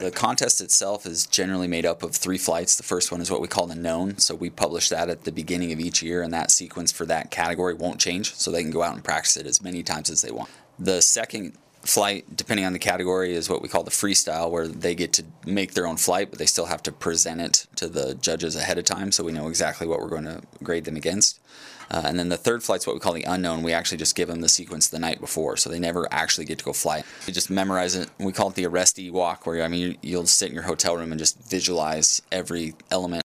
The contest itself is generally made up of 3 flights. The first one is what we call the known, so we publish that at the beginning of each year, and that sequence for that category won't change, so they can go out and practice it as many times as they want. The second flight, depending on the category, is what we call the freestyle, where they get to make their own flight, but they still have to present it to the judges ahead of time, so we know exactly what we're going to grade them against. And then the third flight's what we call the unknown. We actually just give them the sequence the night before, so they never actually get to go fly it. We just memorize it. We call it the arrestee walk, where you'll sit in your hotel room and just visualize every element